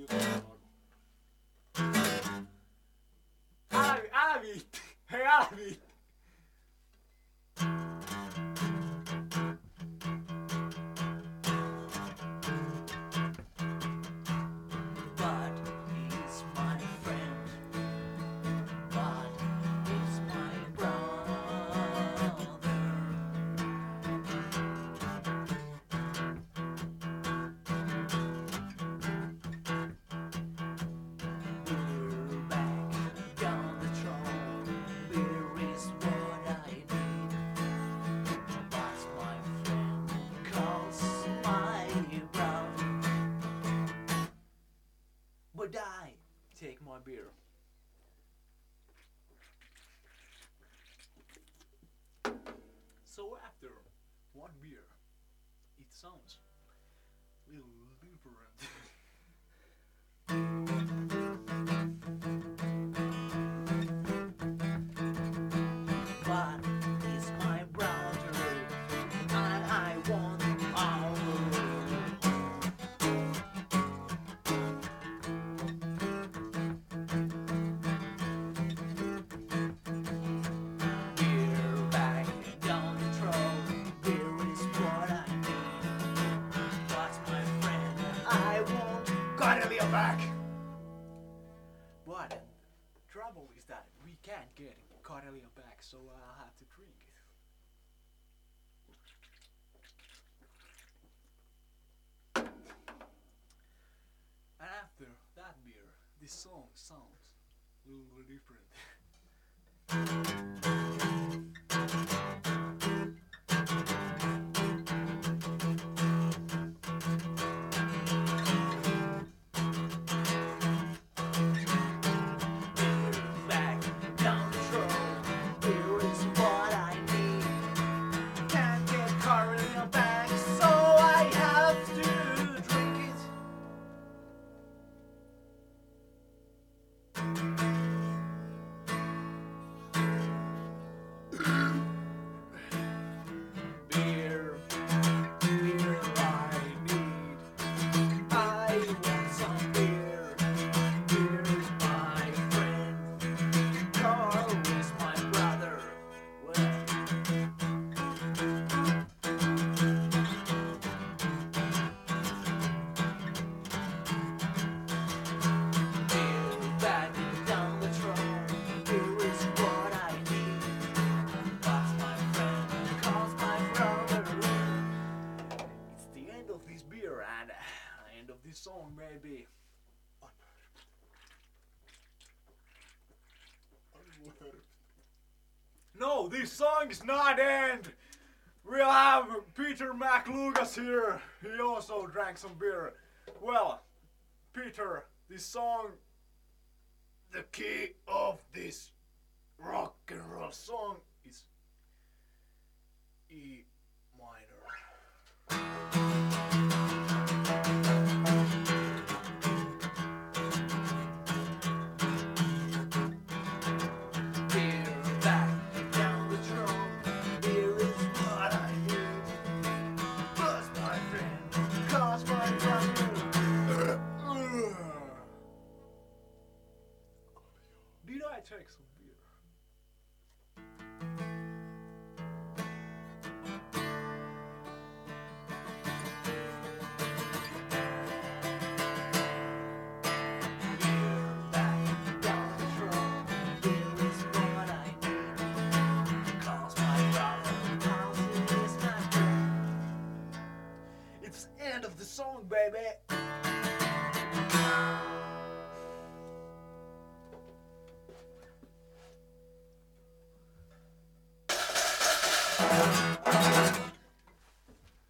Älä viitti! Hei, älä viitti! But I take my beer. So after one beer, it sounds a little different. What is my brother? And I want all the back. But the trouble is that we can't get Karelia back, so I'll have to drink it. And after that beer, this song sounds a little different. This song maybe no, this song is not end. We'll have Peter McLucas here. He also drank some beer. Well, Peter, this song, the key of this rock and roll song is E minor. Did I take some beer? It's the end of the song, baby.